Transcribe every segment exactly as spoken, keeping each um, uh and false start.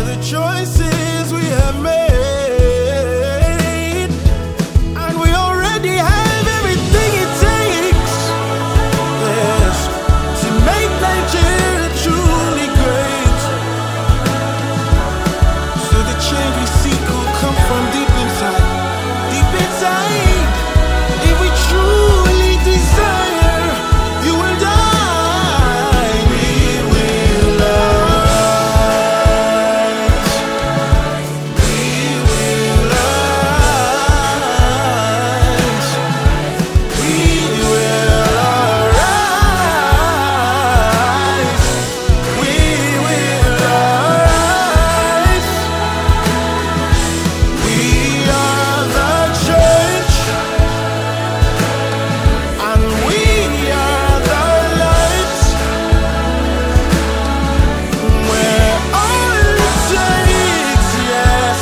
the choices we have made, and we already have everything it takes, yes, to make Nigeria truly great. So the change we seek will come from deep inside, deep inside. If we truly desire, you and I, we will rise. We will rise. We will rise. We will rise. We are the church, and we are the light. We're all it takes, yes.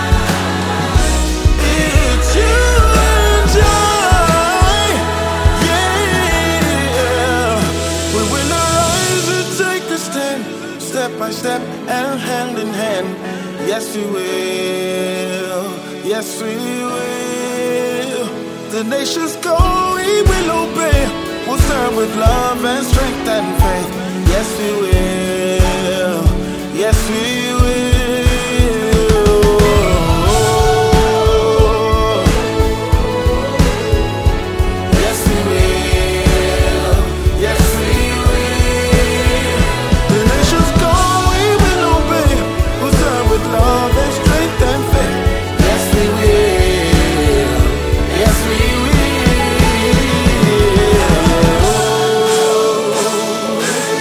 It's you and I, yeah. We will arise and take a stand, step by step and hand in hand. Yes, we will. Yes, we will. The nations go, we will obey. We'll serve with love and strength and faith. Yes, we will. Yes, we will. Yes, we will. Yes, we will. The nations go, we will obey. We'll serve with love and strength and faith. Yes, we will. Yes, we will.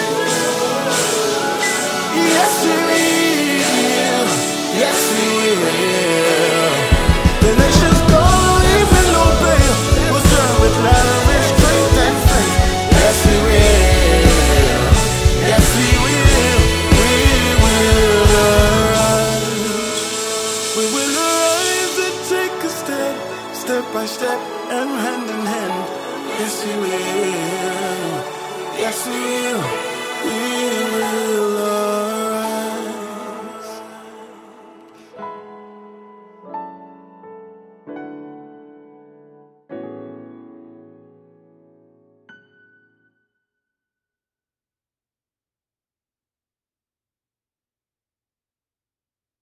Yes, we will. Yes, we will. The nations go, we will obey. We'll serve with love and strength and faith. Yes, we will. Yes, we will. We will rise. We will rise and take a step, step by step and hand in hand. Yes, we will. Yes, we will.